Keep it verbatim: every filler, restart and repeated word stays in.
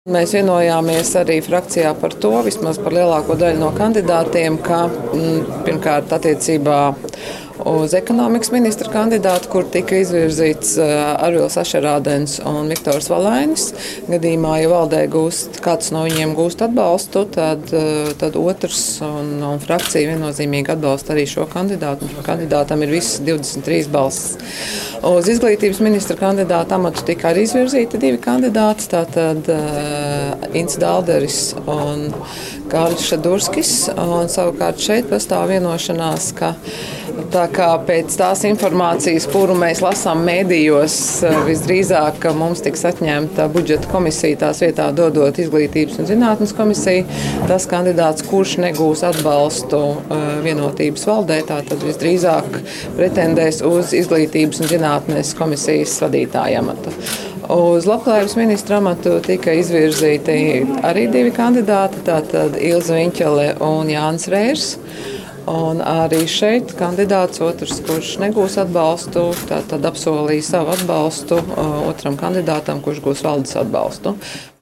Mēs vienojāmies arī frakcijā par to, vismaz par lielāko daļu no kandidātiem, ka m, pirmkārt attiecībā uz ekonomikas ministra kandidātu, kur tika izvirzīts Arvils Ašerādens un Viktors Valainis. Gadījumā, ja valdē gūst, kāds no viņiem gūst atbalstu, tad, tad otrs un, un frakcija viennozīmīgi atbalsta arī šo kandidātu. Kandidātam ir visas divdesmit trīs balsis. Uz izglītības ministra kandidātu amatu tika arī izvirzīti divi kandidāti, tātad uh, Ints Dalderis un Kārlis Šadurskis. Un, savukārt šeit pastāv vienošanās, ka tā kā pēc tās informācijas, kuru mēs lasām mēdījos, visdrīzāk mums tiks atņemta budžeta komisija, tās vietā dodot izglītības un zinātnes komisiju, tas kandidāts, kurš negūs atbalstu vienotības valdē, tātad visdrīzāk pretendēs uz izglītības un zinātnes komisijas vadītāja amatu. Uz labklājības ministra amatu tika izvirzīti arī divi kandidāti, tātad Ilze Viņķele un Jānis Rērs. Un arī šeit kandidāts, otrs, kurš negūs atbalstu, tātad apsolīja savu atbalstu otram kandidātam, kurš gūs valdes atbalstu.